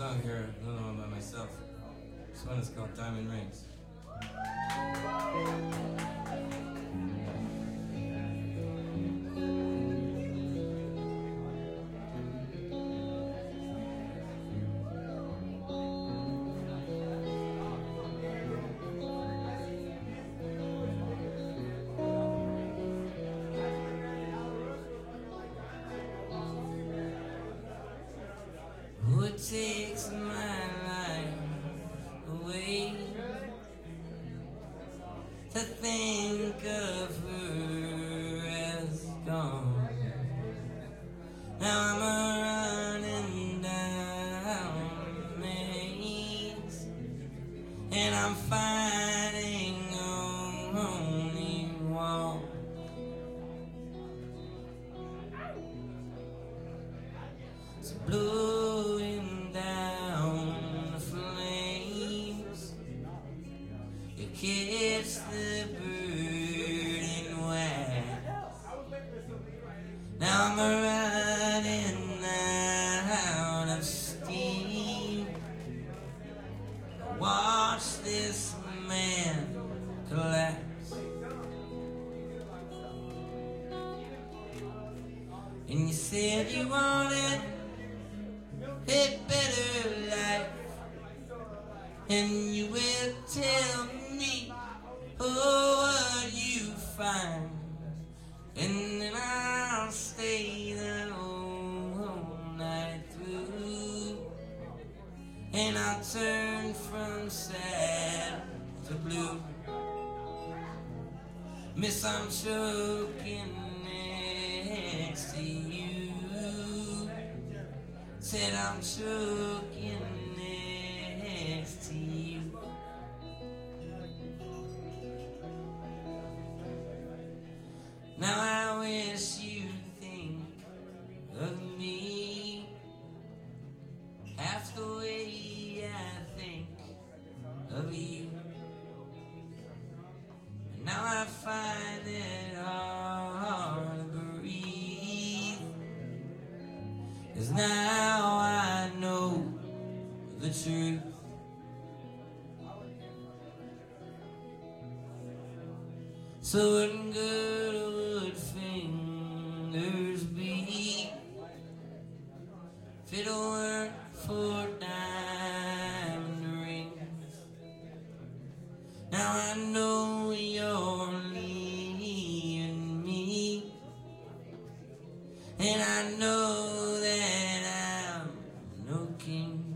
song here, another one by myself. This one is called Diamond Rings. Who takes my life away to think of her as gone? Now I'm running down maze, and I'm fighting only wall. It's blowing down the flames. You catch the burning wax. Now I'm running out of steam. Watch this man collapse. And you said you wanted a better life, and you will tell me what you find, and then I'll stay the whole night through, and I'll turn from sad to blue. Miss, I'm choking next to you. Said I'm choking next to you. Now I wish you'd think of me half the way I think of you. And now I find it hard to breathe, 'cause now I know the truth. So what good would fingers be if it weren't for diamond rings? Now I know you're leaving me, and I know that I'm no king.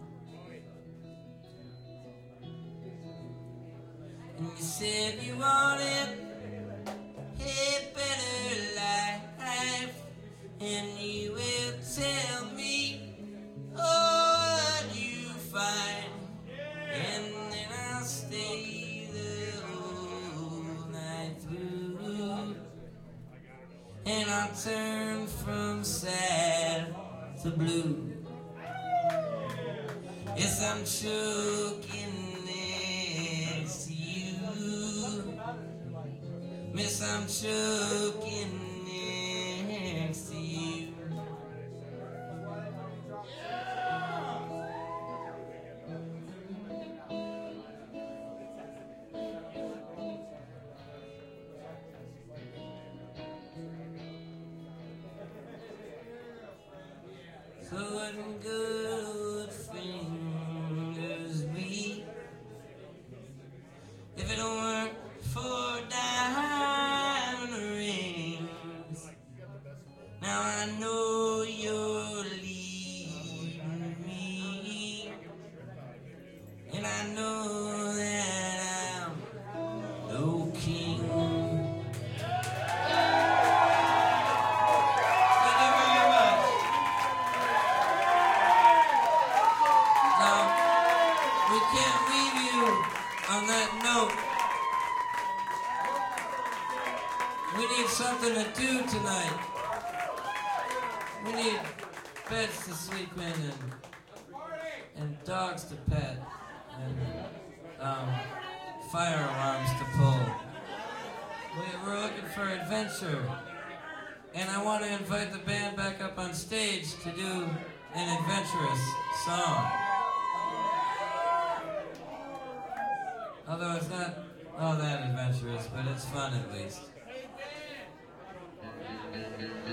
And you said you wanted a better life, and you will tell me what you find, and then I'll stay the whole night through, and I'll turn from sad to blue. Yes, I'm choking next to you. Miss, I'm choking next to you. So what good would fingers be if it weren't for diamond rings? Now I know you're leaving me, and I know that I'm no king. We can't leave you on that note. We need something to do tonight. We need beds to sleep in and dogs to pet and fire alarms to pull. We're looking for adventure. And I want to invite the band back up on stage to do an adventurous song. Although it's not all that adventurous, but it's fun at least.